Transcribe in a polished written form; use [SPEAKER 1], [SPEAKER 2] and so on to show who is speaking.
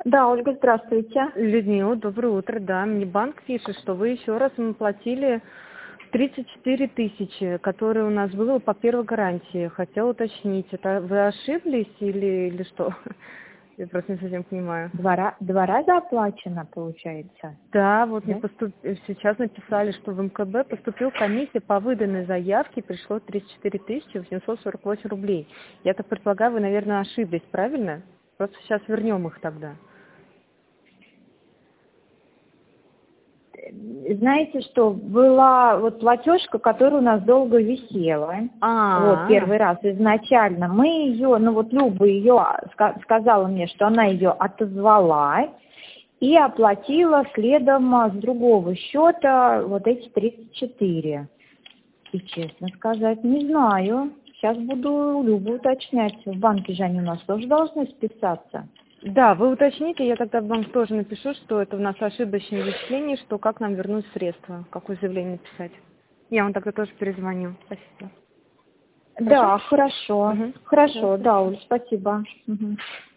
[SPEAKER 1] Да, Ольга, здравствуйте.
[SPEAKER 2] Людмила, доброе утро. Да, мне банк пишет, что вы еще раз мы платили 34 тысячи, которые у нас было по первой гарантии. Хотела уточнить, это вы ошиблись или что? Я просто не совсем понимаю.
[SPEAKER 1] Два раза оплачено, получается?
[SPEAKER 2] Да, вот мне
[SPEAKER 1] Да?
[SPEAKER 2] сейчас написали, что в МКБ поступил комиссия по выданной заявке, пришло 34 тысячи 848 рублей. Я так предполагаю, вы, наверное, ошиблись, правильно? Просто сейчас вернем их тогда.
[SPEAKER 1] Знаете что, была вот платежка, которая у нас долго висела. Вот первый раз изначально. Мы ее, Люба ее сказала мне, что она ее отозвала и оплатила следом с другого счета вот эти 34. И честно сказать, не знаю. Сейчас буду у Любы уточнять. В банке же они у нас тоже должны списаться.
[SPEAKER 2] Да, вы уточните, я тогда вам тоже напишу, что это у нас ошибочное вычисление, что как нам вернуть средства, какое заявление написать. Я вам тогда тоже перезвоню. Спасибо.
[SPEAKER 1] Да, хорошо.
[SPEAKER 2] Угу.
[SPEAKER 1] Хорошо, да, Оль, спасибо. Угу.